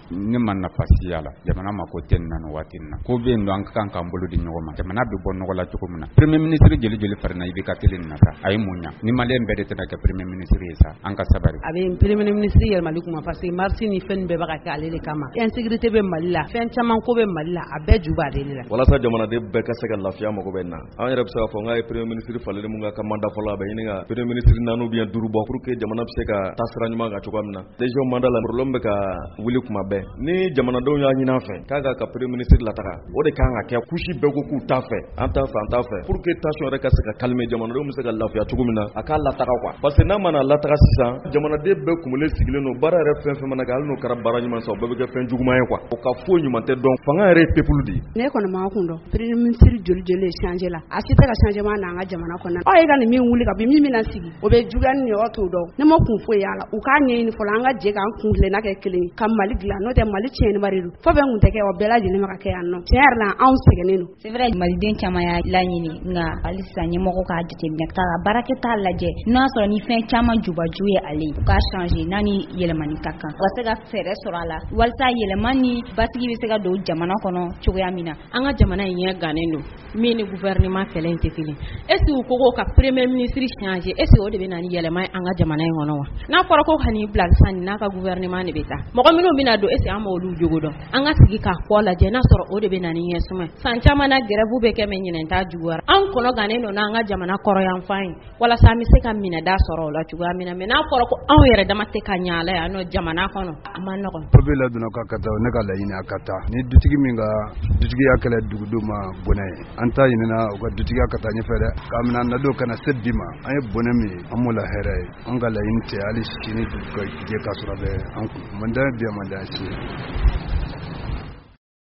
ni man na pasiyala jamana ma ko ten nan watinna ko be ndo an kan kan bulu di nyoma jamana be bon ngola tukumna premier ministre jeli jeli farna ibe katelin nata ay munya ni malen be de tan ka premier ministre sa an ka sabari abe premier ministre yel malikuma parce que marti ni fen be baka kale le kama insécurité be malila fen chaman ko be malila abe juba de la wala sa jamana de be ka se ka lafiya mako be na an yɛrɛ be se ka fɔ ngai premier ministre falele mun ka manda fɔlɔ be ɲini ka premier ministre nanu bien duru bɔ pour que jamana be se ka tasira ɲuman ka cogoya min na déjà manda la problème be ka wuli kuma bɛɛ ni jamanadenw y'a ɲini an fɛ k'a ka premier ministre lataga o de kan ka kɛ kusi bɛɛ ko k'u ta fɛ an ta fɛ pour que tension yɛrɛ ka se ka calmer jamanadenw be se ka lafiya cogo min na a k'a lataga quoi parce que n'a mana lataga sisan jamanaden bɛɛ kumulen sigilen no baara yɛrɛ fɛn fɛn mana kɛ hali n'o kɛra baara ɲuman sa o bɛɛ bɛ kɛ fɛn juguman ye quoi o ka foyi ɲuman tɛ dɔn fanga yɛrɛ ye peuple de ne kɔni ma kun dɔn premier ministre joli joli changer la a si tɛ ka changement na an ka jamana kɔnɔ aw ye ka nin min wuli ka bi min bɛna sigi o bɛ juguya ni yɔrɔ t'o dɔn ne ma kun foyi y'a la u k'a ɲɛɲini fɔlɔ an ka jɛ k'an kun tilenna kɛ kelen ka Mali dilan n'o tɛ Mali tiɲɛniba de don fɔ bɛn kun tɛ kɛ o bɛɛ lajɛlen ma ka kɛ yan nɔ tiɲɛ yɛrɛ la anw sɛgɛnnen don c'est vrai maliden caman y'a laɲini nka hali sisan ɲɛmɔgɔ k'a jateminɛ ka baarakɛta lajɛ n'a sɔrɔ ni fɛn caman jubaju ye ale u k'a changer n'a ni yɛlɛmani ka kan u ka se ka fɛɛrɛ sɔrɔ a la walasa yɛlɛma ni basigi bɛ se ka don jamana kɔnɔ cogoya min na an ka jamana in ɲɛ gannen don min ni gouvernement kɛlɛ in tɛ kelen est-ce que u ko ka premier ministre changer est-ce que o de bɛ na ni yɛlɛma an ka jamana in kɔnɔ wa n'a fɔra ko ka nin bila sisan n'a ka gouvernement de bɛ taa mɔgɔ minnu bɛna don est-ce que an m'olu jogo dɔn an ka sigi k'a kɔ lajɛ n'a sɔrɔ o de bɛ na ni ɲɛsuma san caman na grève bɛ kɛ mais ɲinɛn t'a juguyara an kɔnɔ gannen don n'an ka jamana kɔrɔyanfan ye walasa an bɛ se ka minɛda sɔrɔ o la cogoya min na mais n'a fɔra ko anw yɛrɛ dama tɛ ka ɲa ala yan nɔ jamana kɔnɔ a man nɔgɔn papi la donna ka kata ne ka laɲini a ka taa ni dutigi min ka dutigiya kɛlɛ dugudenw ma bonɛ ye an t'a ɲinina u ka dutigiya ka taa ɲɛfɛ dɛ k'a minɛ an nadon kana se bi ma an ye bonɛ min ye an m'o la hɛrɛ ye an ka laɲini tɛ hali sini ka jɛ ka sɔrɔ bɛ an kun man da bi man da si